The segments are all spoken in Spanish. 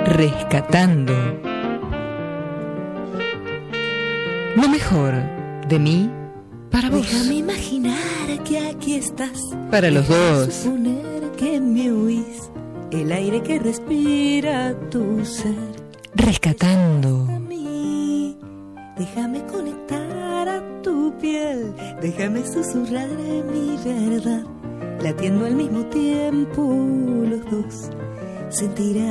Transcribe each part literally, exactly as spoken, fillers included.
Rescatando lo mejor de mí para vos. Déjame imaginar que aquí estás. Para los dos. Suponer que me oís, el aire que respira tu ser. Rescatando. A mí, déjame conectar a tu piel, déjame susurrar mi verdad, latiendo al mismo tiempo los dos. Sentirás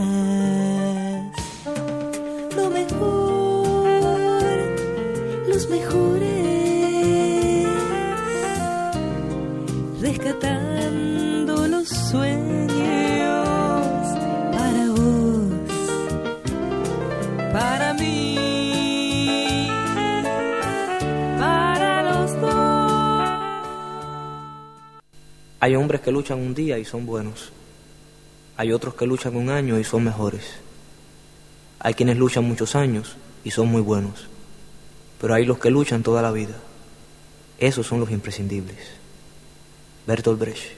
lo mejor, los mejores, rescatando los sueños para vos, para mí, para los dos. Hay hombres que luchan un día y son buenos. Hay otros que luchan un año y son mejores. Hay quienes luchan muchos años y son muy buenos. Pero hay los que luchan toda la vida. Esos son los imprescindibles. Bertolt Brecht.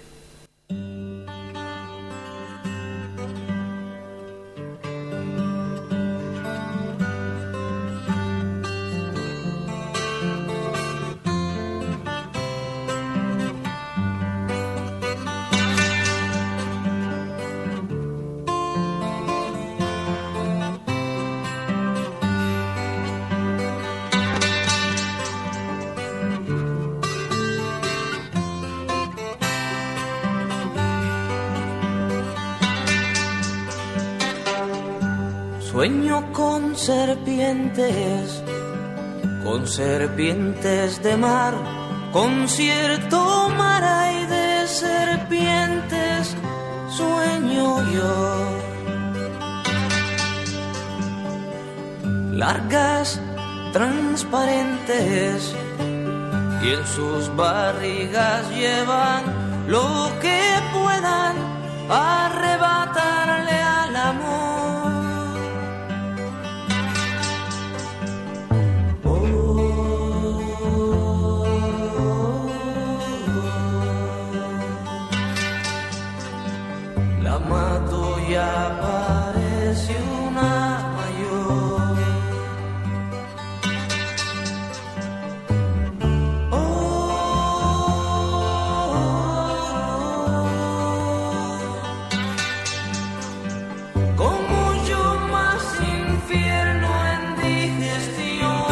Sueño con serpientes, con serpientes de mar, con cierto mar hay de serpientes, sueño yo. Largas, transparentes, y en sus barrigas llevan lo que puedan arrebatarle al amor. La mato y aparece una mayor. Oh, como yo más infierno en digestión.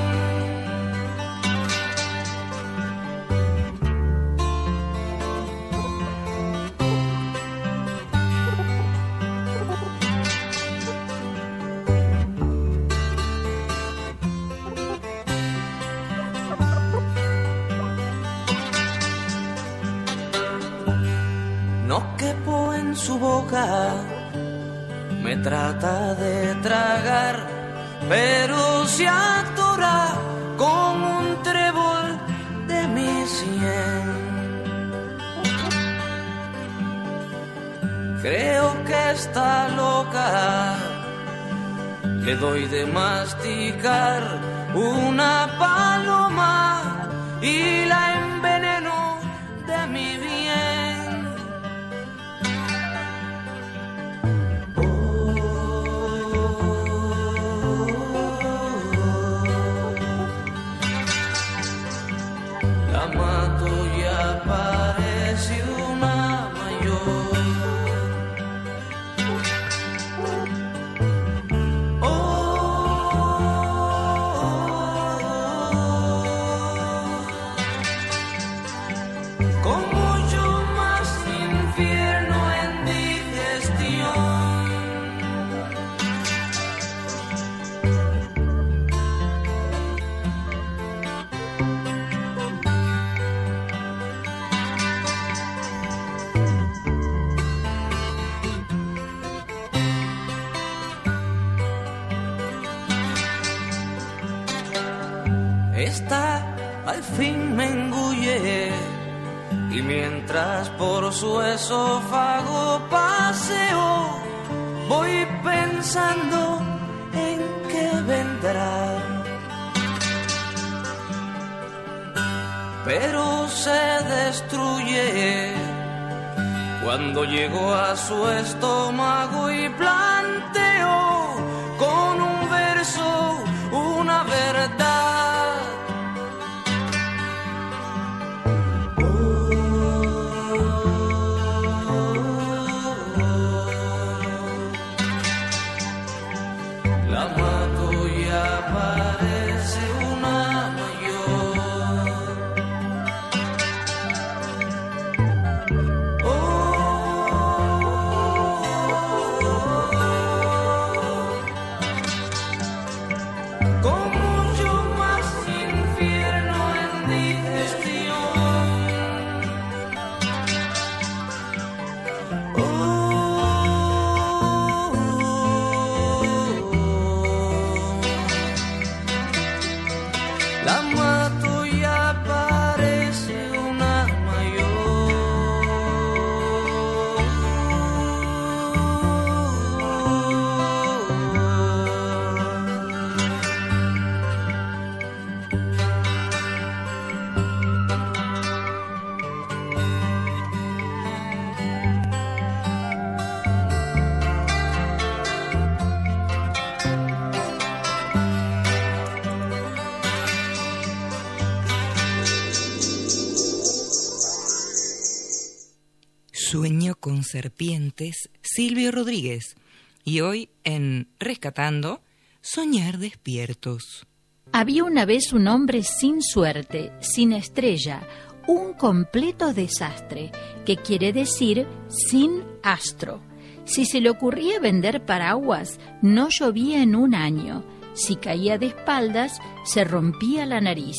No quepo en su boca, me trata de tragar, pero se atora con un trébol de mi sien. Creo que está loca, le doy de masticar una paloma y la enveneno de mi bien. La mato y aparece una mayor. Como yo más infierno en digestión. Esta al fin me engulle y mientras por su esófago paseo voy pensando en qué vendrá. Pero se destruye cuando llego a su estómago y plantea paseo con un verso, una verdad. La mato y aparece una mayor. Con mucho más infierno en digestión. La mato y aparece una Sueño con serpientes, Silvio Rodríguez. Y hoy en Rescatando, soñar despiertos. Había una vez un hombre sin suerte, sin estrella, un completo desastre, que quiere decir sin astro. Si se le ocurría vender paraguas, no llovía en un año. Si caía de espaldas, se rompía la nariz.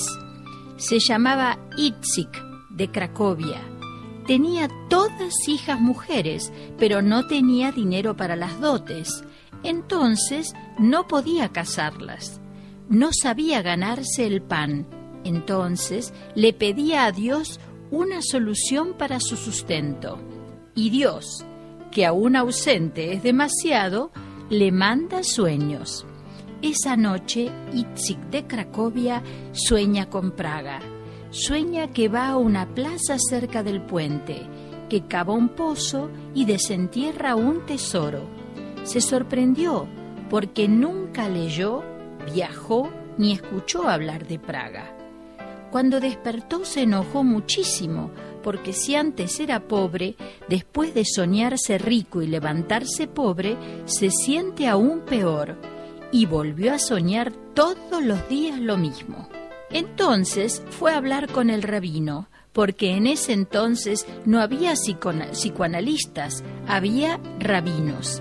Se llamaba Itzik, de Cracovia. Tenía todas hijas mujeres, pero no tenía dinero para las dotes. Entonces no podía casarlas. No sabía ganarse el pan. Entonces le pedía a Dios una solución para su sustento. Y Dios, que aún ausente es demasiado, le manda sueños. Esa noche, Itzik de Cracovia sueña con Praga. Sueña que va a una plaza cerca del puente, que cava un pozo y desentierra un tesoro. Se sorprendió porque nunca leyó, viajó ni escuchó hablar de Praga. Cuando despertó se enojó muchísimo, porque si antes era pobre, después de soñarse rico y levantarse pobre, se siente aún peor, y volvió a soñar todos los días lo mismo. Entonces fue a hablar con el rabino, porque en ese entonces no había psicoanalistas, había rabinos.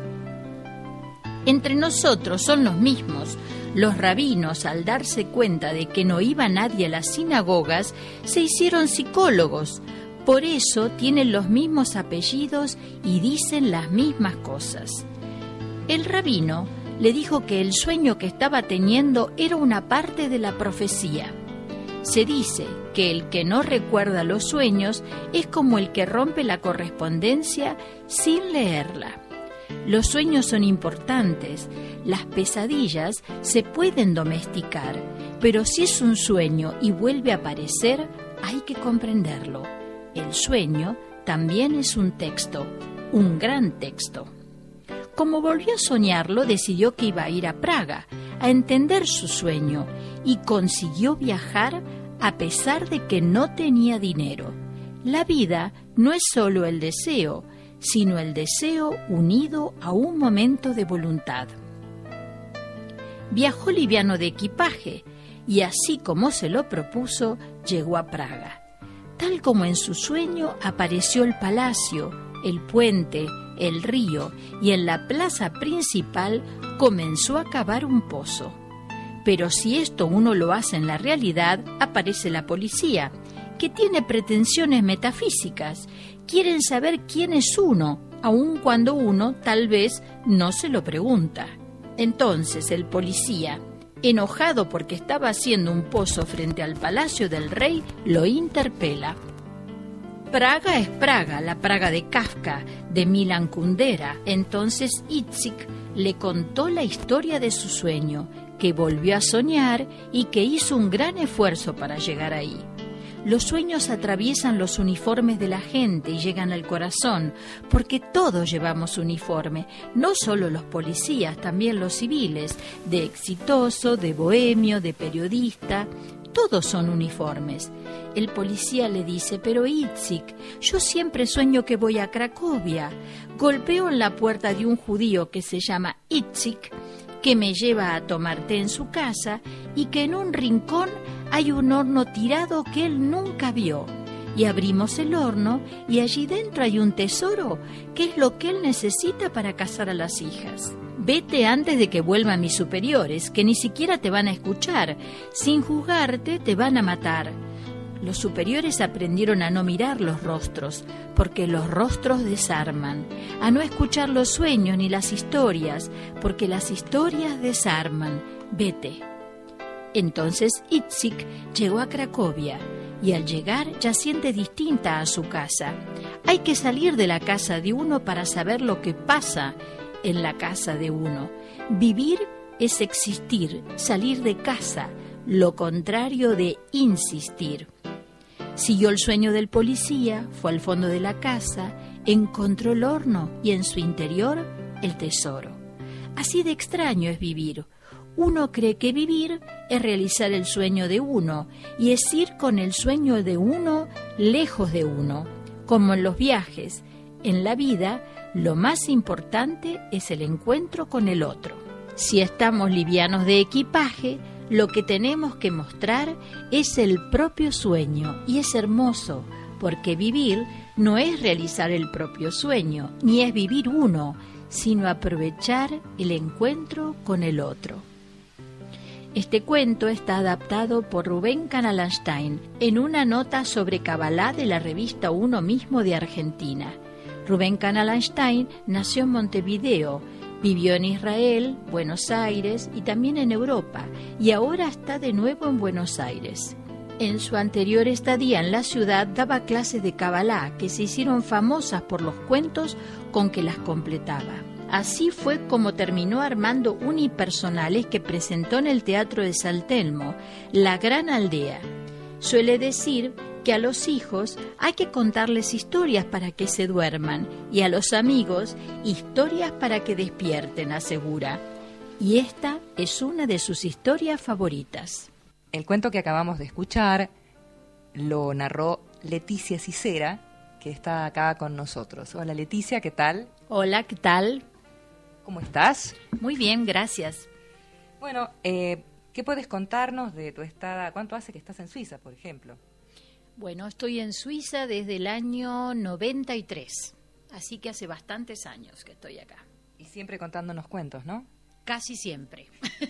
Entre nosotros son los mismos. Los rabinos, al darse cuenta de que no iba nadie a las sinagogas, se hicieron psicólogos. Por eso tienen los mismos apellidos y dicen las mismas cosas. El rabino le dijo que el sueño que estaba teniendo era una parte de la profecía. Se dice que el que no recuerda los sueños es como el que rompe la correspondencia sin leerla. Los sueños son importantes, las pesadillas se pueden domesticar, pero si es un sueño y vuelve a aparecer, hay que comprenderlo. El sueño también es un texto, un gran texto. Como volvió a soñarlo, decidió que iba a ir a Praga, a entender su sueño, y consiguió viajar a pesar de que no tenía dinero. La vida no es solo el deseo, sino el deseo unido a un momento de voluntad. Viajó liviano de equipaje, y así como se lo propuso, llegó a Praga. Tal como en su sueño, apareció el palacio, el puente, el río, y en la plaza principal comenzó a cavar un pozo. Pero si esto uno lo hace en la realidad, aparece la policía, que tiene pretensiones metafísicas. Quieren saber quién es uno, aun cuando uno tal vez no se lo pregunta. Entonces el policía, enojado porque estaba haciendo un pozo frente al palacio del rey, lo interpela. Praga es Praga, la Praga de Kafka, de Milan Kundera. Entonces Itzik le contó la historia de su sueño, que volvió a soñar y que hizo un gran esfuerzo para llegar ahí. Los sueños atraviesan los uniformes de la gente y llegan al corazón, porque todos llevamos uniforme, no solo los policías, también los civiles, de exitoso, de bohemio, de periodista, todos son uniformes. El policía le dice, pero Itzik, yo siempre sueño que voy a Cracovia. Golpeo en la puerta de un judío que se llama Itzik, que me lleva a tomar té en su casa y que en un rincón hay un horno tirado que él nunca vio. Y abrimos el horno y allí dentro hay un tesoro, que es lo que él necesita para casar a las hijas. Vete antes de que vuelvan mis superiores, que ni siquiera te van a escuchar. Sin juzgarte te van a matar. Los superiores aprendieron a no mirar los rostros, porque los rostros desarman, a no escuchar los sueños ni las historias, porque las historias desarman. Vete. Entonces Itzik llegó a Cracovia, y al llegar ya siente distinta a su casa. Hay que salir de la casa de uno para saber lo que pasa en la casa de uno. Vivir es existir, salir de casa, lo contrario de insistir. Siguió el sueño del policía, fue al fondo de la casa, encontró el horno y en su interior el tesoro. Así de extraño es vivir. Uno cree que vivir es realizar el sueño de uno y es ir con el sueño de uno lejos de uno. Como en los viajes, en la vida, lo más importante es el encuentro con el otro. Si estamos livianos de equipaje, lo que tenemos que mostrar es el propio sueño, y es hermoso, porque vivir no es realizar el propio sueño, ni es vivir uno, sino aprovechar el encuentro con el otro. Este cuento está adaptado por Rubén Kanalanstein en una nota sobre Kabbalah de la revista Uno Mismo de Argentina. Rubén Kanalanstein nació en Montevideo, vivió en Israel, Buenos Aires y también en Europa, y ahora está de nuevo en Buenos Aires. En su anterior estadía en la ciudad daba clases de Kabbalah que se hicieron famosas por los cuentos con que las completaba. Así fue como terminó armando unipersonales que presentó en el Teatro de San Telmo, La Gran Aldea. Suele decir que a los hijos hay que contarles historias para que se duerman y a los amigos historias para que despierten, asegura. Y esta es una de sus historias favoritas. El cuento que acabamos de escuchar lo narró Leticia Cicera, que está acá con nosotros. Hola Leticia, ¿qué tal? Hola, ¿qué tal? ¿Cómo estás? Muy bien, gracias. Bueno, eh, ¿qué puedes contarnos de tu estada? ¿Cuánto hace que estás en Suiza, por ejemplo? Bueno, estoy en Suiza desde el año noventa y tres, así que hace bastantes años que estoy acá. Y siempre contándonos cuentos, ¿no? Casi siempre.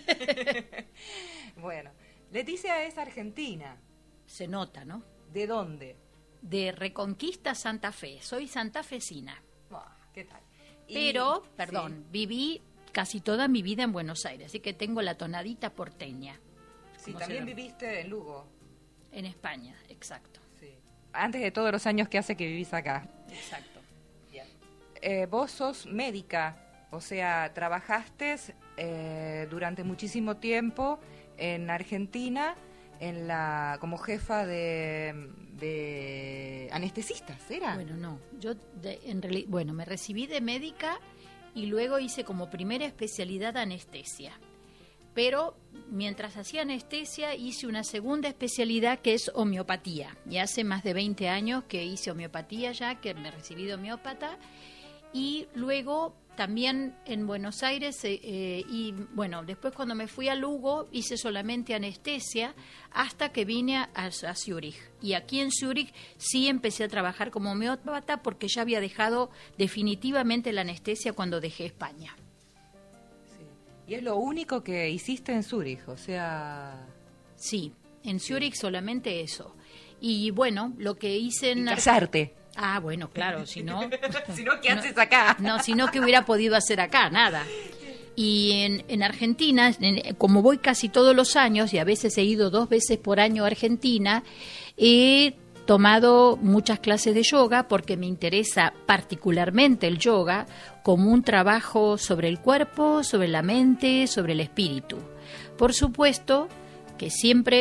Bueno, Leticia es argentina. Se nota, ¿no? ¿De dónde? De Reconquista, Santa Fe. Soy santafesina. Oh, ¿qué tal? Y, Pero, perdón, sí. viví casi toda mi vida en Buenos Aires, así que tengo la tonadita porteña. Sí, también viviste en Lugo. En España, exacto. Sí. Antes de todos los años que hace que vivís acá. Exacto. Bien. Eh, vos sos médica, o sea, trabajaste eh, durante muchísimo tiempo en Argentina en la como jefa de, de anestesistas, ¿era? Bueno, no. Yo, de, en realidad, bueno, me recibí de médica y luego hice como primera especialidad anestesia. Pero mientras hacía anestesia hice una segunda especialidad que es homeopatía. Y hace más de veinte años que hice homeopatía ya, que me recibí de homeópata. Y luego también en Buenos Aires, eh, y bueno, después cuando me fui a Lugo hice solamente anestesia hasta que vine a, a Zúrich. Y aquí en Zúrich sí empecé a trabajar como homeópata porque ya había dejado definitivamente la anestesia cuando dejé España. Y es lo único que hiciste en Zúrich, o sea... Sí, en Zúrich sí. Solamente eso. Y bueno, lo que hice en... Y casarte. Ah, bueno, claro, si no... si no, ¿qué no, haces acá? No, si no, ¿qué hubiera podido hacer acá? Nada. Y en, en Argentina, en, como voy casi todos los años, y a veces he ido dos veces por año a Argentina, he tomado muchas clases de yoga porque me interesa particularmente el yoga como un trabajo sobre el cuerpo, sobre la mente, sobre el espíritu. Por supuesto que siempre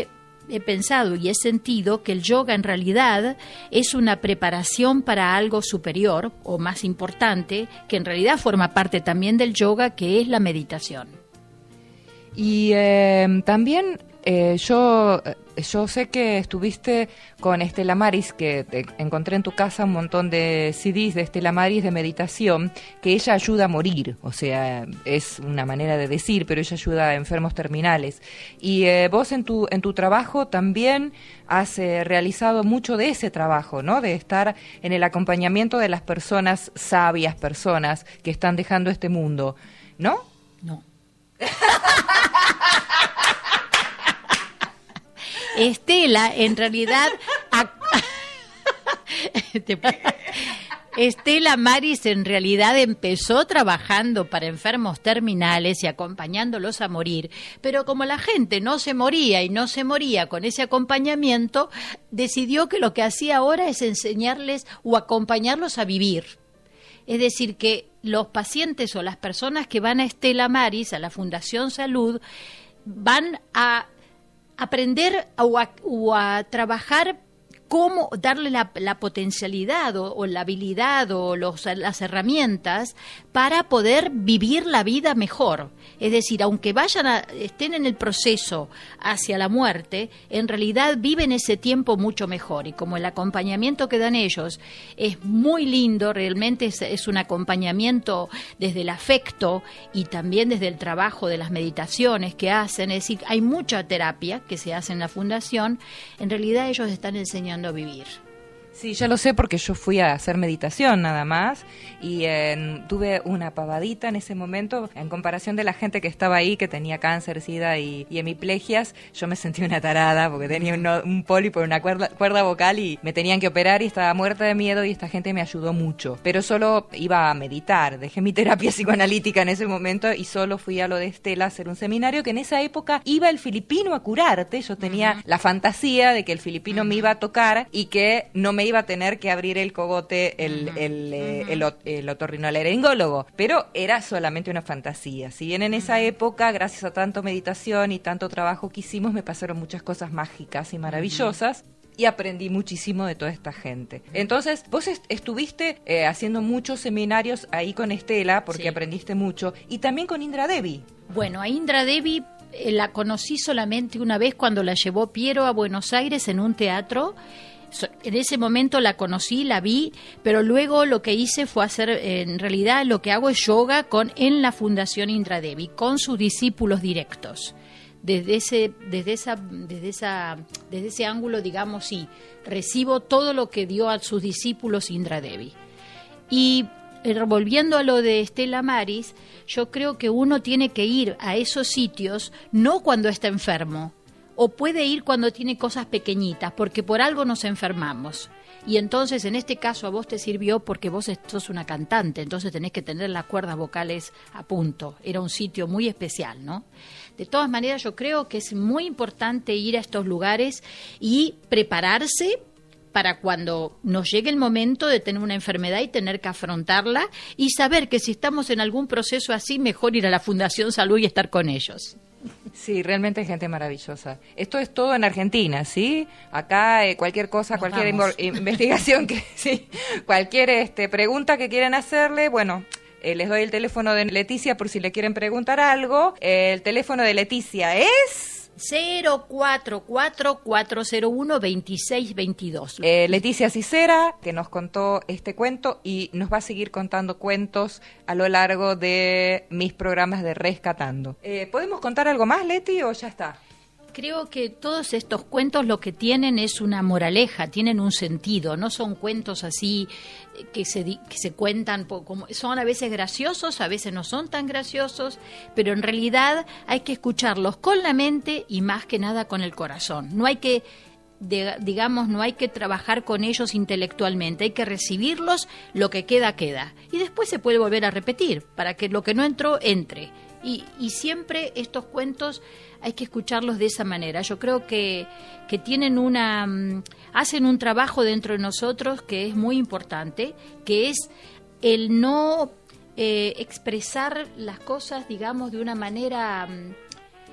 he pensado y he sentido que el yoga en realidad es una preparación para algo superior o más importante, que en realidad forma parte también del yoga, que es la meditación. Y eh, también eh, yo, yo sé que estuviste con Estela Maris, que te encontré en tu casa un montón de C Ds de Estela Maris de meditación, que ella ayuda a morir, o sea, es una manera de decir, pero ella ayuda a enfermos terminales. Y eh, vos en tu, en tu trabajo también has eh, realizado mucho de ese trabajo, ¿no? De estar en el acompañamiento de las personas sabias, personas que están dejando este mundo, ¿no? No. Estela, en realidad, Estela Maris en realidad empezó trabajando para enfermos terminales y acompañándolos a morir, pero como la gente no se moría y no se moría con ese acompañamiento, decidió que lo que hacía ahora es enseñarles o acompañarlos a vivir. Es decir, que los pacientes o las personas que van a Estela Maris, a la Fundación Salud, van a aprender o a, o a trabajar cómo darle la, la potencialidad o, o la habilidad o los, las herramientas para poder vivir la vida mejor. Es decir, aunque vayan a, estén en el proceso hacia la muerte, en realidad viven ese tiempo mucho mejor. Y como el acompañamiento que dan ellos es muy lindo, realmente es, es un acompañamiento desde el afecto y también desde el trabajo de las meditaciones que hacen. Es decir, hay mucha terapia que se hace en la fundación. En realidad ellos están enseñando a vivir. Sí, ya lo sé porque yo fui a hacer meditación nada más y eh, tuve una pavadita en ese momento en comparación de la gente que estaba ahí, que tenía cáncer, sida y, y hemiplegias. Yo me sentí una tarada porque tenía un, un pólipo en una cuerda, cuerda vocal y me tenían que operar y estaba muerta de miedo y esta gente me ayudó mucho. Pero solo iba a meditar, dejé mi terapia psicoanalítica en ese momento y solo fui a lo de Estela a hacer un seminario que en esa época iba el filipino a curarte. Yo tenía uh-huh. la fantasía de que el filipino uh-huh. me iba a tocar y que no me iba a tener que abrir el cogote el, uh-huh. el, eh, uh-huh. el, el otorrinolaringólogo, pero era solamente una fantasía. Si bien en esa época, gracias a tanto meditación y tanto trabajo que hicimos, me pasaron muchas cosas mágicas y maravillosas. Uh-huh. Y aprendí muchísimo de toda esta gente. Entonces, vos est- estuviste eh, haciendo muchos seminarios ahí con Estela, porque sí. aprendiste mucho, y también con Indra Devi. Bueno, a Indra Devi eh, la conocí solamente una vez cuando la llevó Piero a Buenos Aires en un teatro. En ese momento la conocí, la vi, pero luego lo que hice fue hacer, en realidad lo que hago es yoga con en la Fundación Indra Devi, con sus discípulos directos. Desde ese, desde esa, desde esa, desde ese ángulo, digamos, sí, recibo todo lo que dio a sus discípulos Indra Devi. Y volviendo a lo de Estela Maris, yo creo que uno tiene que ir a esos sitios no cuando está enfermo, o puede ir cuando tiene cosas pequeñitas, porque por algo nos enfermamos. Y entonces, en este caso, a vos te sirvió porque vos sos una cantante, entonces tenés que tener las cuerdas vocales a punto. Era un sitio muy especial, ¿no? De todas maneras, yo creo que es muy importante ir a estos lugares y prepararse para cuando nos llegue el momento de tener una enfermedad y tener que afrontarla, y saber que si estamos en algún proceso así, mejor ir a la Fundación Salud y estar con ellos. Sí, realmente hay gente maravillosa. Esto es todo en Argentina, ¿sí? Acá eh, cualquier cosa, Nos cualquier invo- investigación, que sí, cualquier este, pregunta que quieran hacerle, bueno, eh, les doy el teléfono de Leticia por si le quieren preguntar algo. Eh, el teléfono de Leticia es... cero cuatro cuatro, cuatro cero uno, dos seis dos dos. Eh, Leticia Cicera, que nos contó este cuento y nos va a seguir contando cuentos a lo largo de mis programas de Rescatando. Eh, ¿Podemos contar algo más, Leti, o ya está? Creo que todos estos cuentos lo que tienen es una moraleja, tienen un sentido, no son cuentos así que se, que se cuentan, como, son a veces graciosos, a veces no son tan graciosos, pero en realidad hay que escucharlos con la mente y más que nada con el corazón. No hay que, de, digamos, no hay que trabajar con ellos intelectualmente, hay que recibirlos, lo que queda, queda. Y después se puede volver a repetir, para que lo que no entró, entre. Y, y siempre estos cuentos hay que escucharlos de esa manera. Yo creo que, que tienen una, um, hacen un trabajo dentro de nosotros que es muy importante, que es el no eh, expresar las cosas, digamos, de una manera um,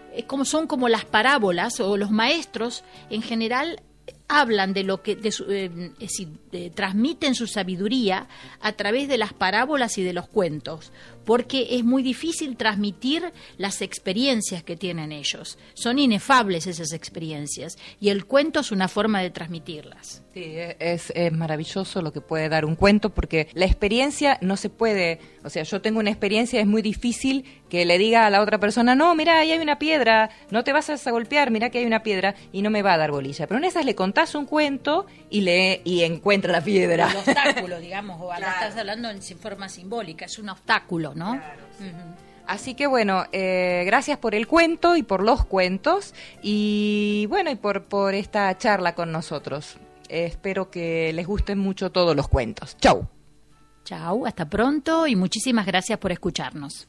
es como son como las parábolas, o los maestros en general hablan de lo que de su, eh, es decir, eh, transmiten su sabiduría a través de las parábolas y de los cuentos, porque es muy difícil transmitir las experiencias que tienen ellos. Son inefables esas experiencias y el cuento es una forma de transmitirlas. Sí, es, es maravilloso lo que puede dar un cuento, porque la experiencia no se puede, o sea, yo tengo una experiencia, es muy difícil que le diga a la otra persona, no, mira, ahí hay una piedra, no te vas a golpear, mira que hay una piedra, y no me va a dar bolilla. Pero en esas le contás un cuento y le y encuentra la piedra. El obstáculo, digamos, o ahora claro. Estás hablando en forma simbólica, es un obstáculo, ¿no? Claro, sí. Uh-huh. Así que bueno, eh, gracias por el cuento y por los cuentos, y bueno, y por, por esta charla con nosotros. Eh, espero que les gusten mucho todos los cuentos. Chau. Chau, hasta pronto y muchísimas gracias por escucharnos.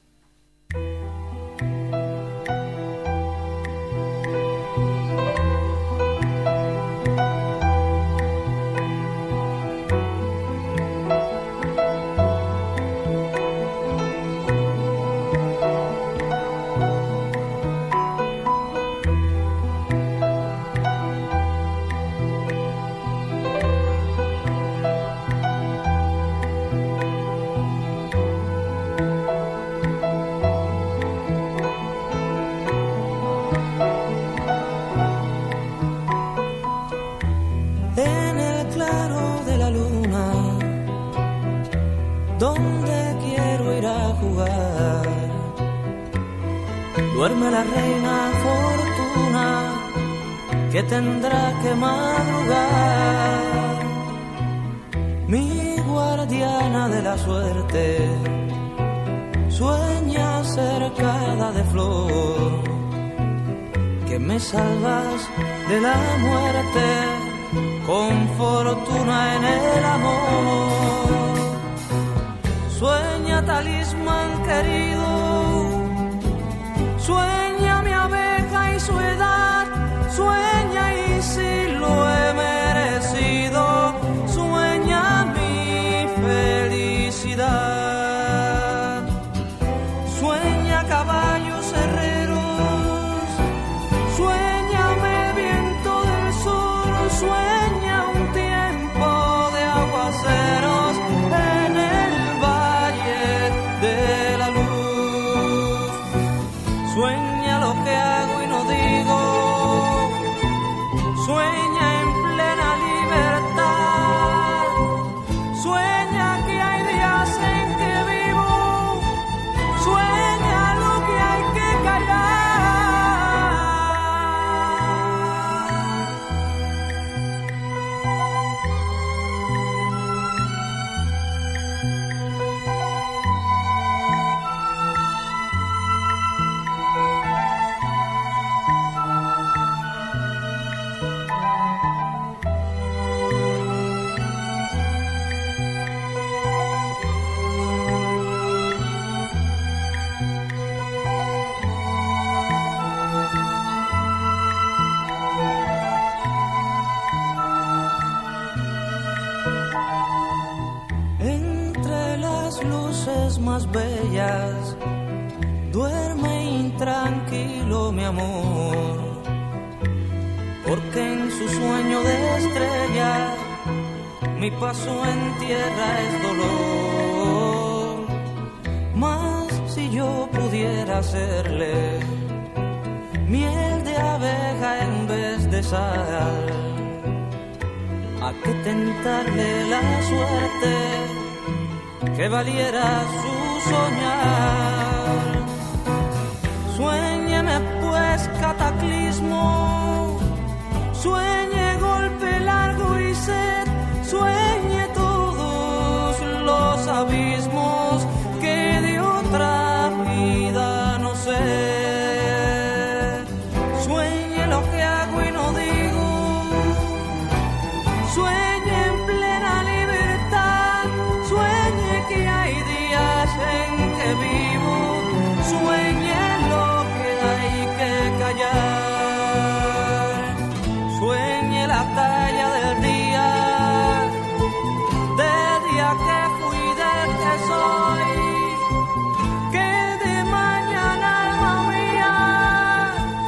Donde quiero ir a jugar, duerme la reina Fortuna, que tendrá que madrugar. Mi guardiana de la suerte sueña cercada de flor, que me salvas de la muerte con fortuna en el amor. Sueña talismán querido, sueña mi abeja y su edad, sueña y si lo he merecido, sueña mi felicidad. Sueña caballos herreros, suéñame viento del sur, sueña un tiempo de aguaceros en el de la luz. Sueña lo que hago y no digo, sueña en plena libertad, sueña que hay días en que vivo, sueña lo que hay que callar. Más bellas, duerme intranquilo mi amor, porque en su sueño de estrella mi paso en tierra es dolor. Mas si yo pudiera hacerle miel de abeja en vez de sal, a que tentarle la suerte que valiera su soñar. Suéñeme pues cataclismo, sueñe golpe largo y sed, sueñe todos los abismos que de otra vida no sé. Sueñe lo que hago y no digo, sueñe en plena libertad, sueñe que hay días en que vivo, sueñe lo que hay que callar, sueñe la talla del día, del día que fui, del que soy, que de mañana alma mía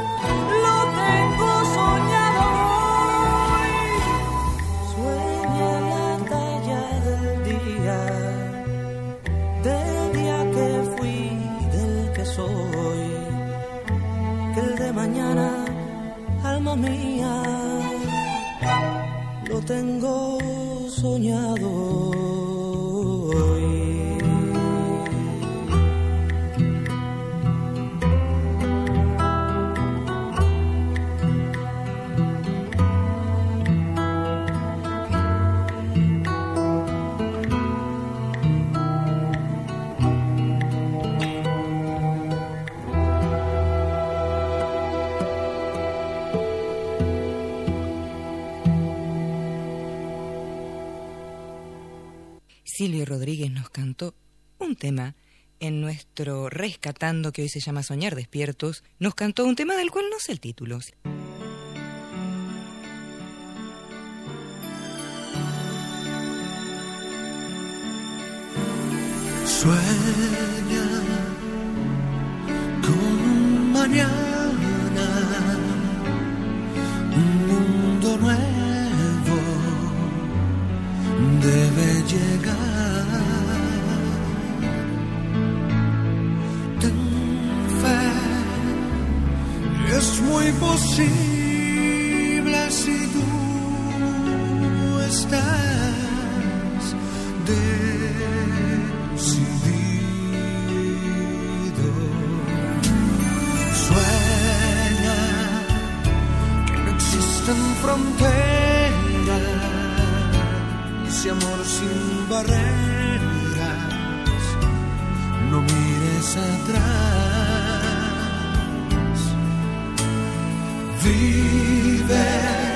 Silvio Rodríguez nos cantó un tema en nuestro Rescatando, que hoy se llama Soñar Despiertos. Nos cantó un tema del cual no sé el título. Sueña con mañana, un mundo nuevo debe llegar. Ten fe, es muy posible si tú estás decidido. Sueña que no existen fronteras y amor sin barreras. No mires atrás, vive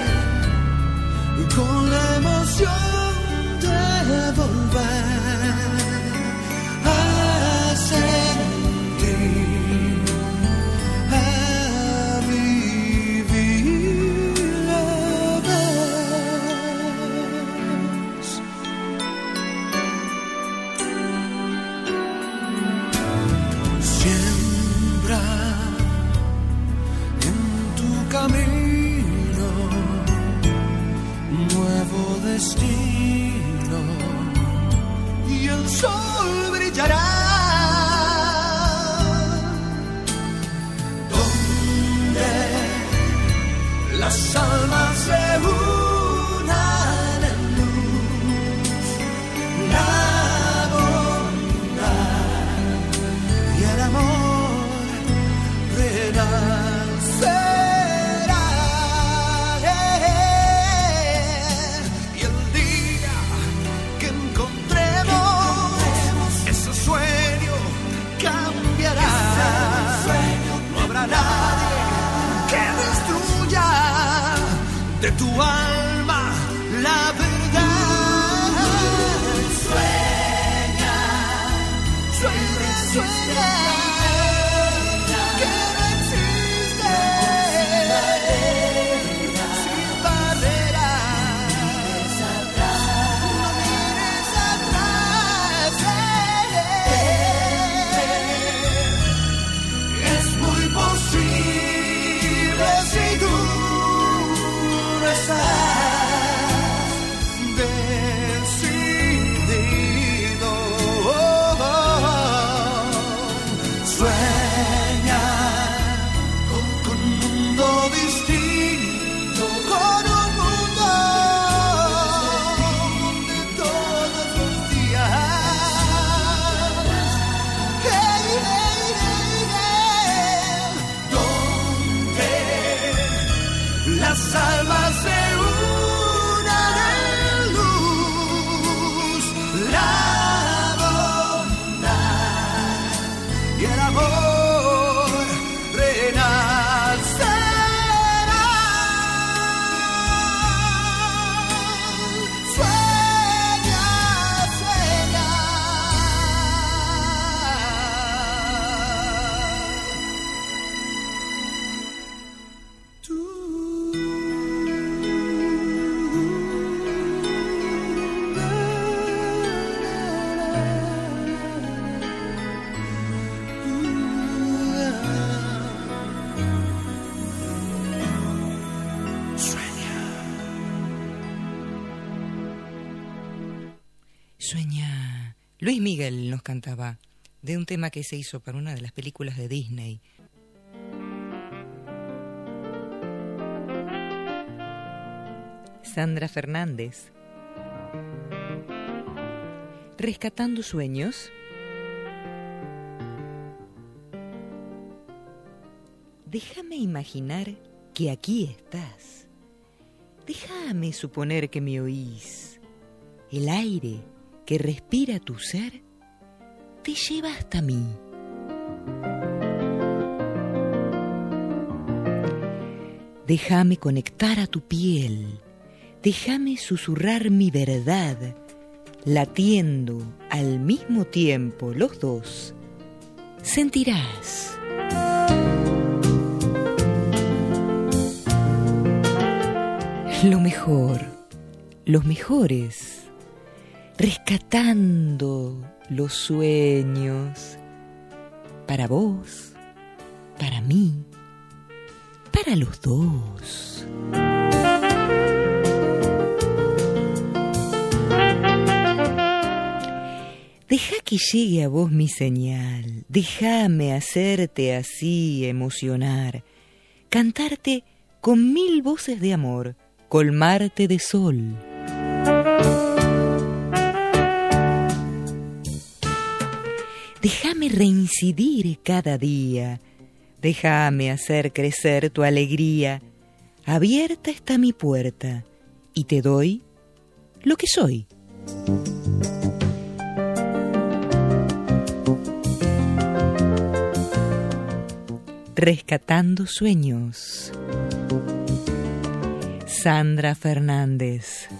con la emoción de volver a sentir, a vivir la vez. Siembra en tu camino nuevo destino y el sol brillará donde las almas se unan en luz, la bondad y el amor renacerá. Y el día que encontremos ese sueño cambiará. No habrá nadie que destruya de tu alma la verdad. Sueña, sueña, sueña, que no existe sin barreras. No mires atrás, es muy posible si tú no estás decidido. Sueña con un mundo distinto, con un mundo de todos los días. Hey, hey, hey, hey. Donde las almas se unan en luz, la bondad y el amor renacerá. Sueña, sueña. Tú. Sueña. Luis Miguel nos cantaba de un tema que se hizo para una de las películas de Disney. Sandra Fernández. Rescatando sueños. Déjame imaginar que aquí estás. Déjame suponer que me oís. El aire que respira tu ser te lleva hasta mí. Déjame conectar a tu piel. Déjame susurrar mi verdad latiendo al mismo tiempo los dos, sentirás lo mejor, los mejores, rescatando los sueños para vos, para mí, para los dos. Deja que llegue a vos mi señal, déjame hacerte así emocionar, cantarte con mil voces de amor, colmarte de sol. Déjame reincidir cada día, déjame hacer crecer tu alegría. Abierta está mi puerta y te doy lo que soy. Rescatando sueños. Sandra Fernández.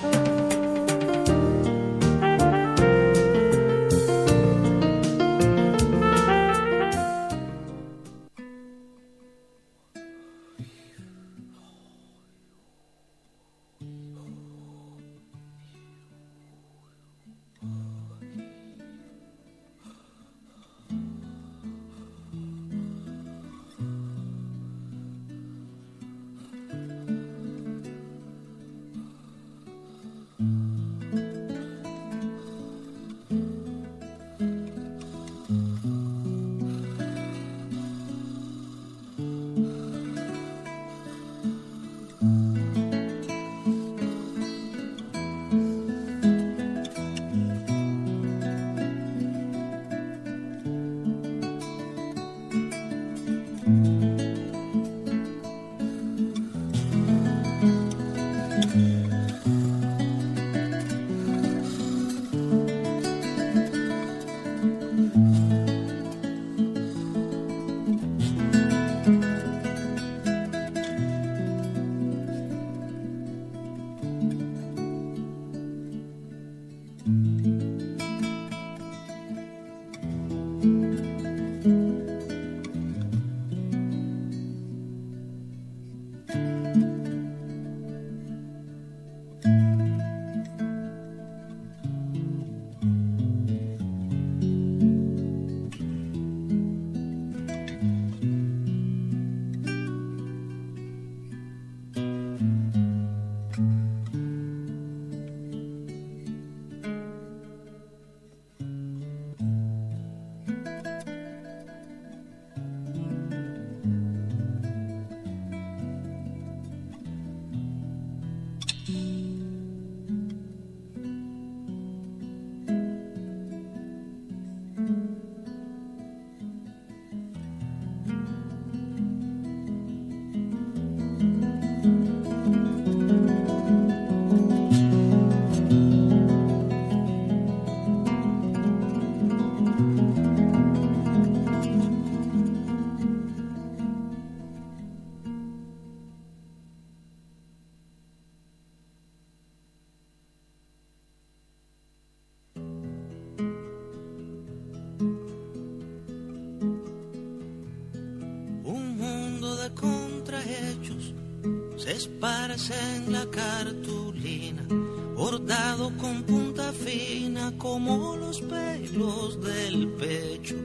Esparce en la cartulina, bordado con punta fina como los pelos del pecho.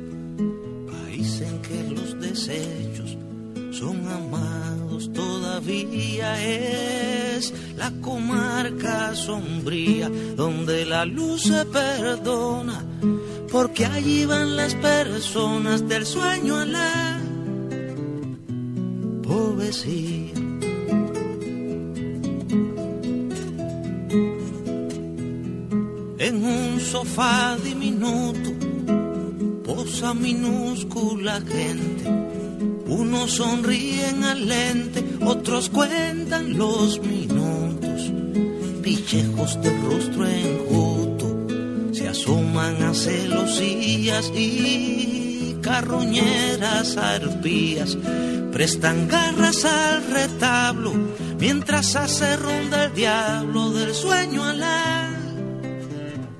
País en que los desechos son amados todavía, es la comarca sombría donde la luz se perdona, porque allí van las personas del sueño a la poesía. En un sofá diminuto posa minúscula gente. Unos sonríen al lente, otros cuentan los minutos. Pichejos de rostro enjuto se asoman a celosías y carroñeras arpías prestan garras al retablo mientras hace ronda el diablo del sueño a la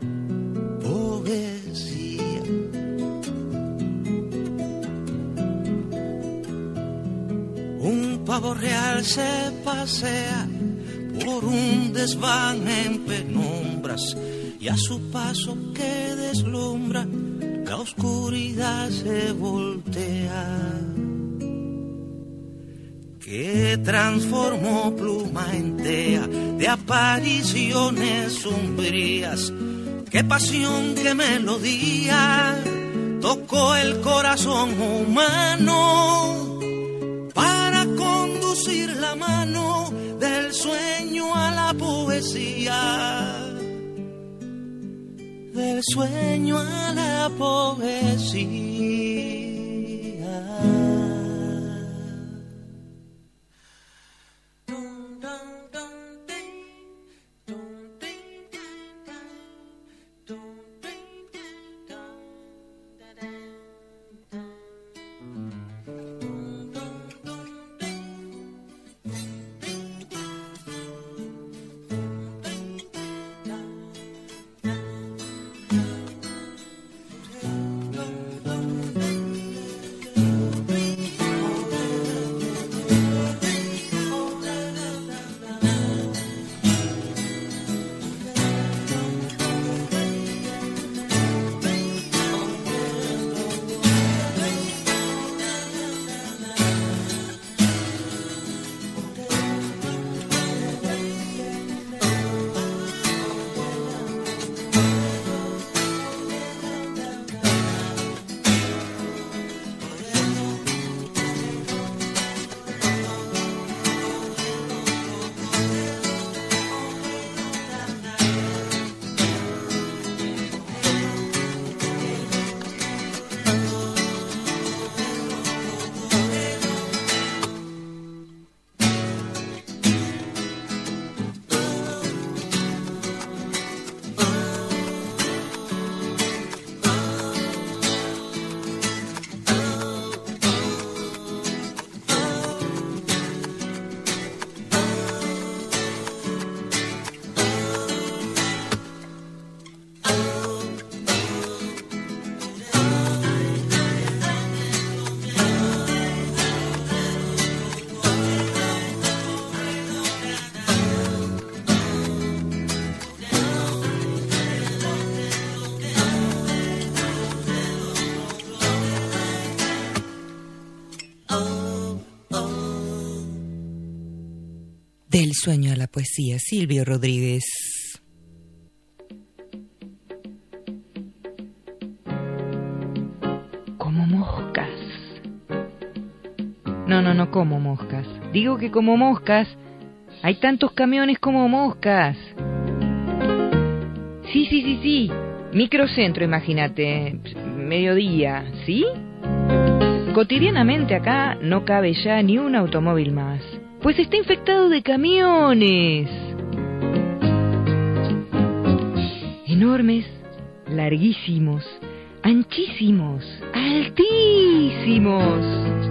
pavo real se pasea por un desván en penumbras y a su paso que deslumbra la oscuridad se voltea. Que transformó pluma en tea de apariciones sombrías. Qué pasión, qué melodía tocó el corazón humano para conducir la mano del sueño a la poesía, del sueño a la poesía. Del sueño a la poesía, Silvio Rodríguez. Como moscas. No, no, no como moscas. Digo que como moscas. Hay tantos camiones como moscas. Sí, sí, sí, sí. Microcentro, imagínate. Mediodía, ¿sí? Cotidianamente acá no cabe ya ni un automóvil más. Pues está infectado de camiones. Enormes, larguísimos, anchísimos, altísimos.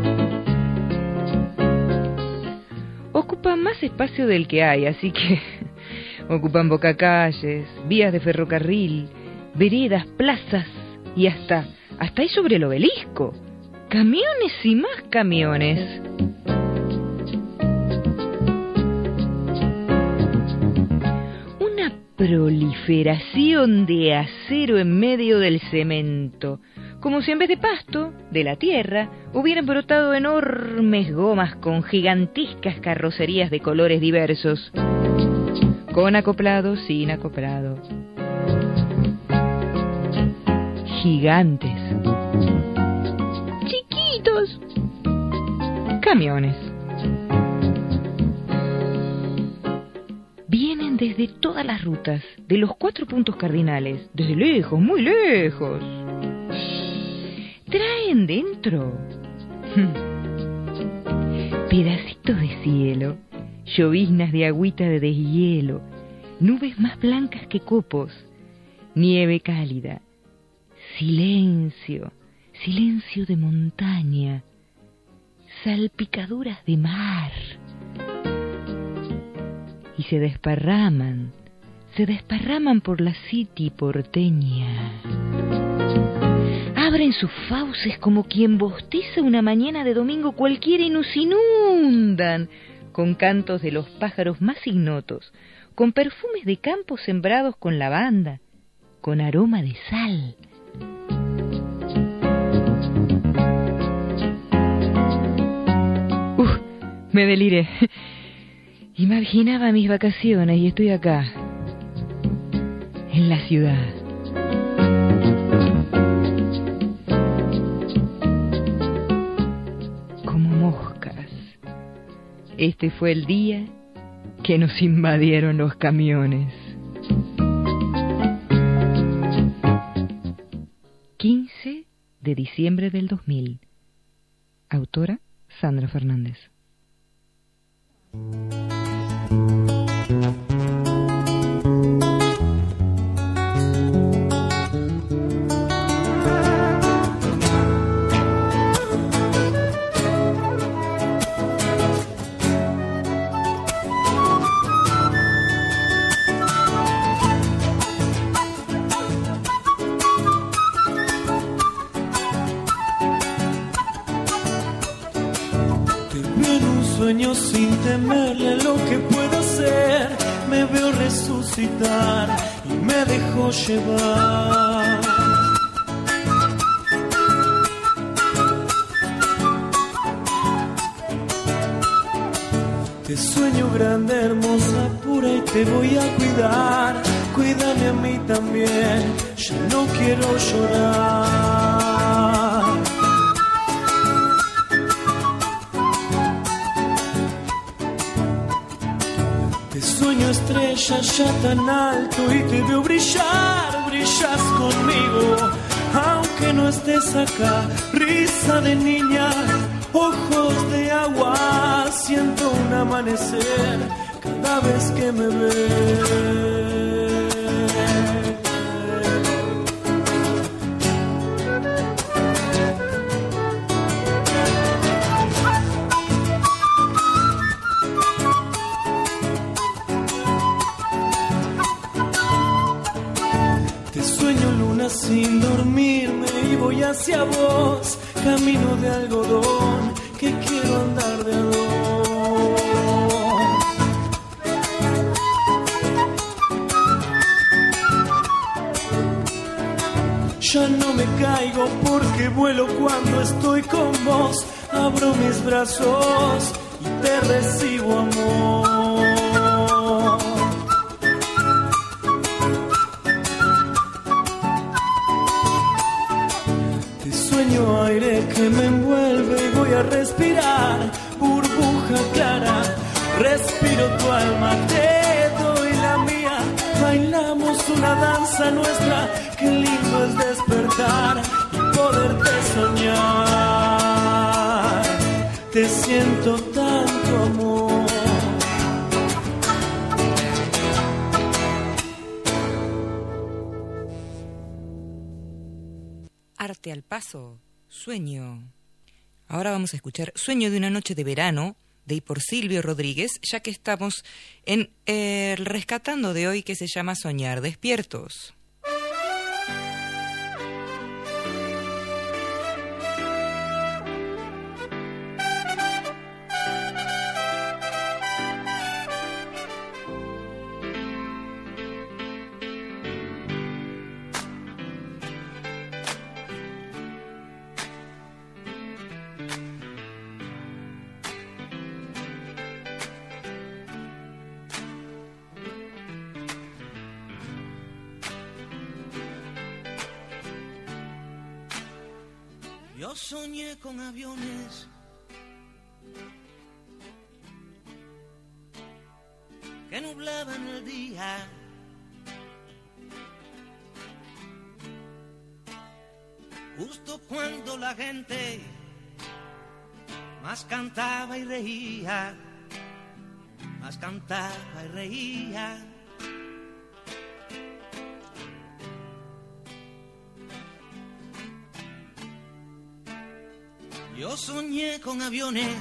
Ocupan más espacio del que hay, así que ocupan bocacalles, vías de ferrocarril, veredas, plazas y hasta, hasta ahí sobre el obelisco. Camiones y más camiones. Proliferación de acero en medio del cemento, como si en vez de pasto, de la tierra, hubieran brotado enormes gomas con gigantescas carrocerías de colores diversos, con acoplado, sin acoplado. Gigantes, chiquitos, camiones. Vienen desde todas las rutas, de los cuatro puntos cardinales, desde lejos, muy lejos. Traen dentro pedacitos de cielo, lloviznas de agüita de deshielo, nubes más blancas que copos, nieve cálida, silencio, silencio de montaña, salpicaduras de mar. Y se desparraman, se desparraman por la city porteña. abren sus fauces como quien bosteza una mañana de domingo cualquiera y nos inundan con cantos de los pájaros más ignotos, con perfumes de campos sembrados con lavanda, con aroma de sal. Uf, me deliré. Imaginaba mis vacaciones y estoy acá, en la ciudad. Como moscas. Este fue el día que nos invadieron los camiones. quince de diciembre del dos mil. Autora Sandra Fernández. Sueño sin temerle lo que pueda ser, me veo resucitar y me dejo llevar. Te sueño grande, hermosa, pura y te voy a cuidar. Cuídame a mí también, ya no quiero llorar. Sueño estrella ya tan alto y te veo brillar, brillas conmigo, aunque no estés acá. Risa de niña, ojos de agua, siento un amanecer cada vez que me ves. Sin dormirme y voy hacia vos, camino de algodón, que quiero andar de a dos. Ya no me caigo porque vuelo cuando estoy con vos, abro mis brazos y te recibo, amor. Aire que me envuelve y voy a respirar, burbuja clara, respiro tu alma, te doy la mía, bailamos una danza nuestra, qué lindo es despertar y poderte soñar, te siento tanto amor. Arte al paso, Sueño. Ahora vamos a escuchar Sueño de una noche de verano, de y por Silvio Rodríguez, ya que estamos en el rescatando de hoy que se llama Soñar Despiertos. Yo soñé con aviones que nublaban el día, justo cuando la gente más cantaba y reía, más cantaba y reía. Yo soñé con aviones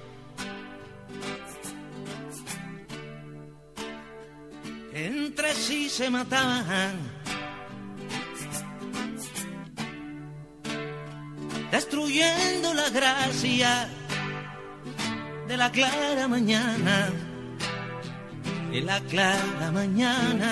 que entre sí se mataban, destruyendo la gracia de la clara mañana, de la clara mañana.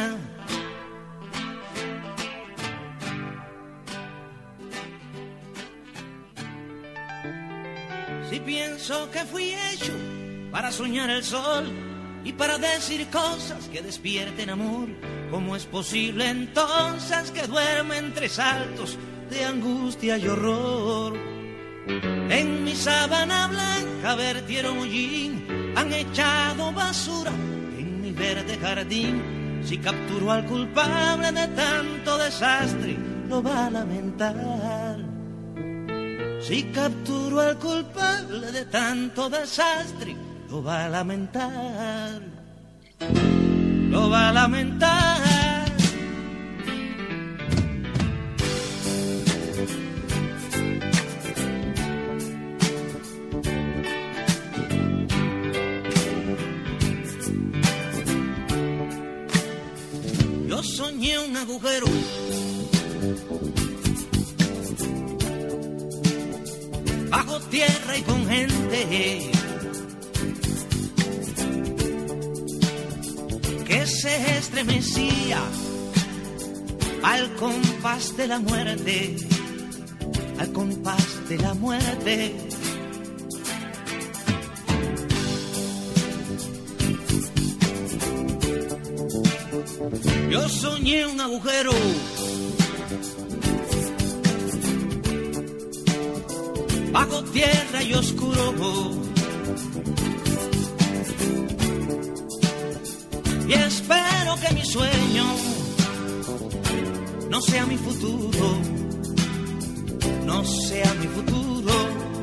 Si pienso que fui hecho para soñar el sol y para decir cosas que despierten amor, ¿cómo es posible entonces que duerme entre saltos de angustia y horror? En mi sábana blanca vertieron hollín, han echado basura en mi verde jardín. Si capturo al culpable de tanto desastre, lo va a lamentar. Si capturo al culpable de tanto desastre, lo va a lamentar. Lo va a lamentar. Yo soñé un agujero bajo tierra y con gente que se estremecía al compás de la muerte, al compás de la muerte. Yo soñé un agujero bajo tierra y oscuro, y espero que mi sueño no sea mi futuro, no sea mi futuro.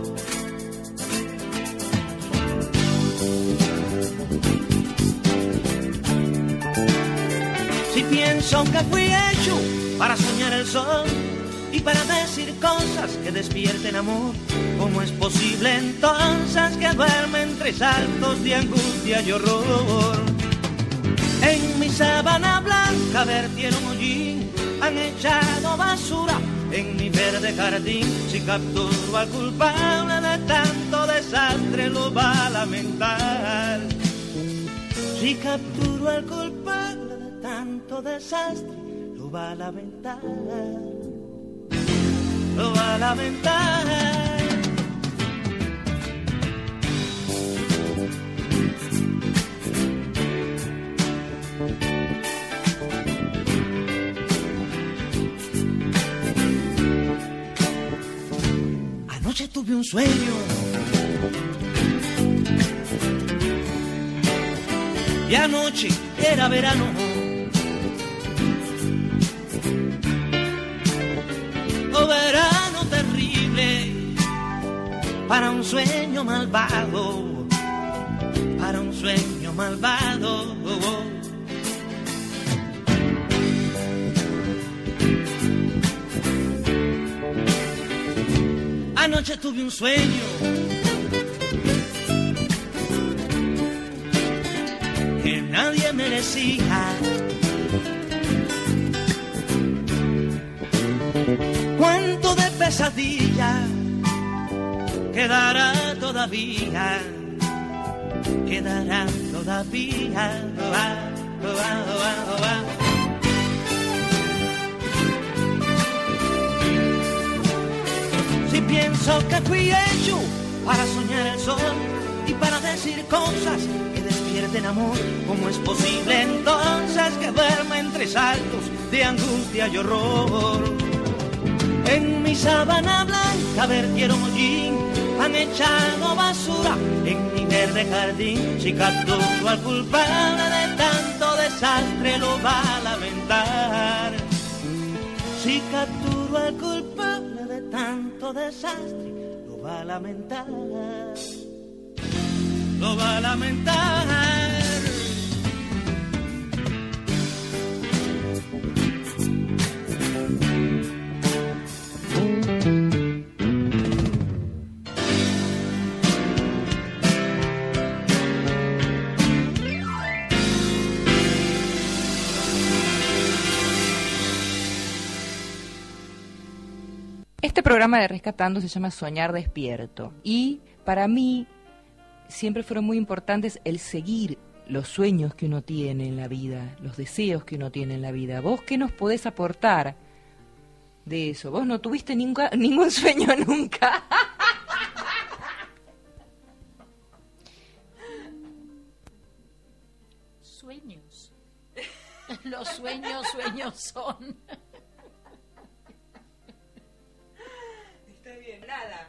Si pienso que fui hecho para soñar el sol y para decir cosas que despierten amor, ¿cómo es posible entonces que duerme entre saltos de angustia y horror? En mi sábana blanca vertieron hollín, han echado basura en mi verde jardín. Si capturo al culpable de tanto desastre, lo va a lamentar. Si capturo al culpable de tanto desastre, lo va a lamentar. Lo va a lamentar. Anoche tuve un sueño y anoche era verano. Oh, verano terrible para un sueño malvado, para un sueño malvado. Oh, oh. Anoche tuve un sueño que nadie merecía. Cuánto de pesadilla quedará todavía, quedará todavía. Oh, ah, oh, ah, oh, ah, oh, ah. Si pienso que fui hecho para soñar el sol y para decir cosas que despierten amor, ¿cómo es posible entonces que duerma entre saltos de angustia y horror? En mi sábana blanca vertieron hollín, han echado basura en mi verde jardín. Si capturo al culpable de tanto desastre, lo va a lamentar. Si capturo al culpable de tanto desastre, lo va a lamentar. Lo va a lamentar. Este programa de Rescatando se llama Soñar Despierto. Y para mí siempre fueron muy importantes el seguir los sueños que uno tiene en la vida, los deseos que uno tiene en la vida. ¿Vos qué nos podés aportar de eso? ¿Vos no tuviste nunca, ningún sueño nunca? Sueños. Los sueños, sueños son. Está bien, nada.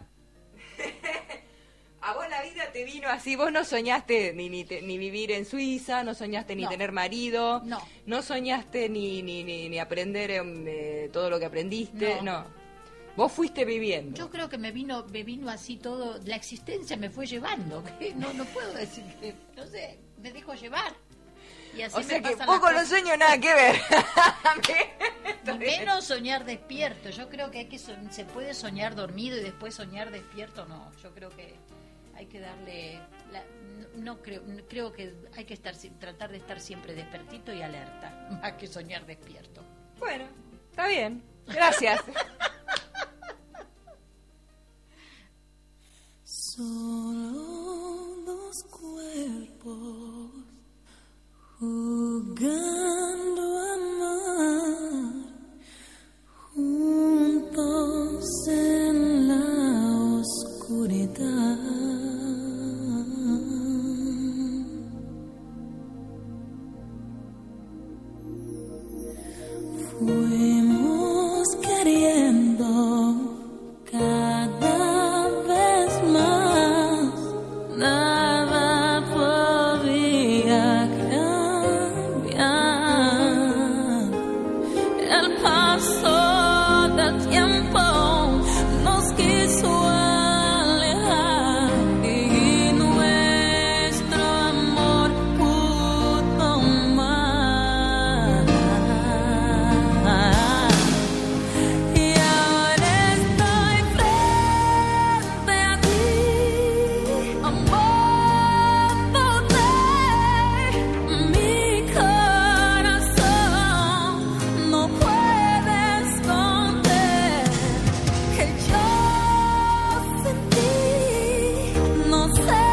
A vos la vida te vino así, vos no soñaste ni ni, te, ni vivir en Suiza, no soñaste ni No. tener marido, No. no soñaste ni ni, ni, ni aprender eh, todo lo que aprendiste, No. no. Vos fuiste viviendo. Yo creo que me vino, me vino así todo, la existencia me fue llevando. ¿Qué? No, no puedo decir que, no sé, me dejo llevar. Y así O me sea que pasan vos las con los cosas. sueños nada que ver. Ni menos soñar despierto. Yo creo que hay que so- se puede soñar dormido y después soñar despierto. No, yo creo que hay que darle. La, no, no creo, no- creo que hay que estar, si- tratar de estar siempre despertito y alerta, más que soñar despierto. Bueno, está bien. Gracias. Solo dos cuerpos jugando a amar, juntos en la oscuridad. Fuimos queriendo cada vez más, nada podía cambiar. El paso del tiempo nos quiso alejar y nuestro amor pudo más. Y ahora estoy frente a ti, amándote. Mi corazón no puede esconder que yo sin ti no sé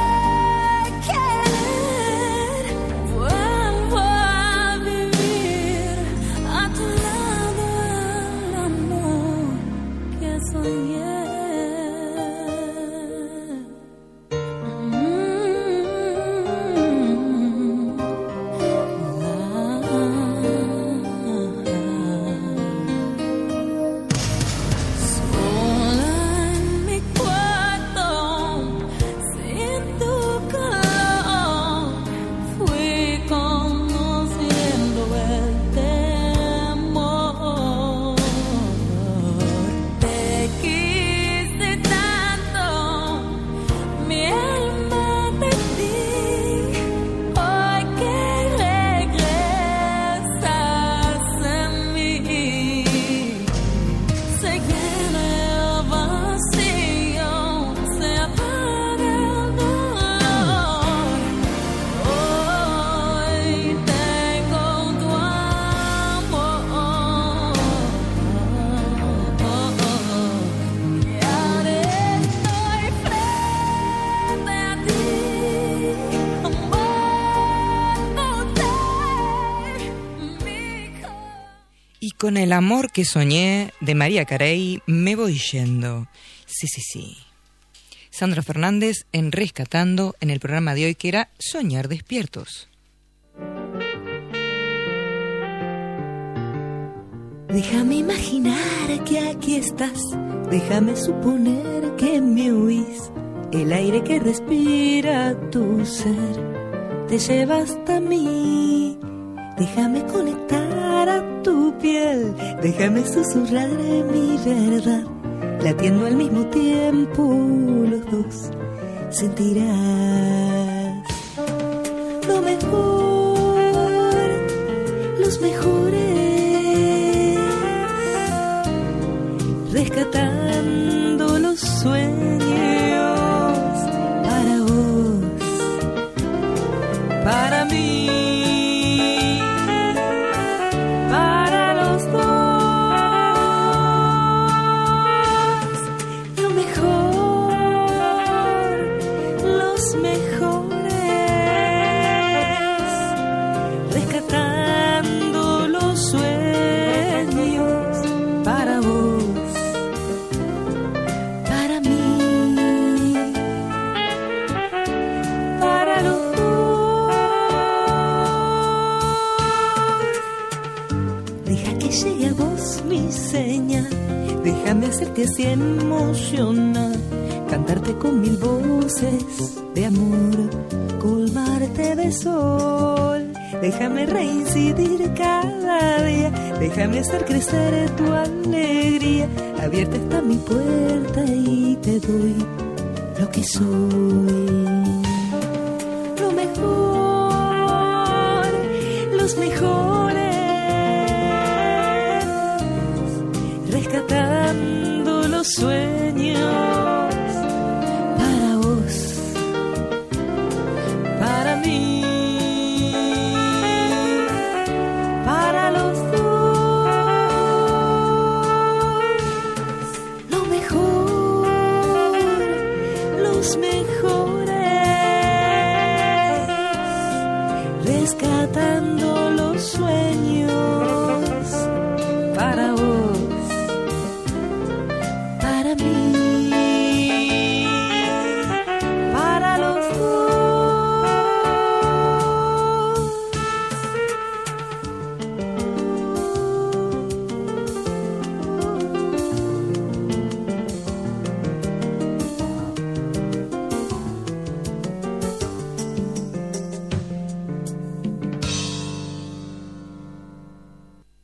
querer. Vuelvo a vivir a tu lado el amor que soñé. Sola en mi cuarto, sin tu calor, fui conociendo el temor. Te quise tanto, mi alma te di. Hoy que regresas en mí, se llena el vacío, se apaga el dolor. Hoy tengo tu amor. Y ahora estoy frente a ti, amándote. Mi corazón. Y con el amor que soñé de María Carey me voy yendo. Sí, sí, sí. Sandra Fernández en Rescatando en el programa de hoy que era Soñar Despiertos. Déjame imaginar que aquí estás, déjame suponer que me oís. El aire que respira tu ser te lleva hasta mí. Déjame conectar a tu piel, déjame susurrar mi verdad. Latiendo al mismo tiempo los dos sentirás lo mejor, los mejores, rescatando los sueños para vos, para mí, para los dos. Déjame hacerte así emocionar, cantarte con mil voces de amor, colmarte de sol. Déjame reincidir cada día, déjame hacer crecer tu alegría. Abierta está mi puerta y te doy lo que soy. Lo mejor, los mejores, rescatando los sueños.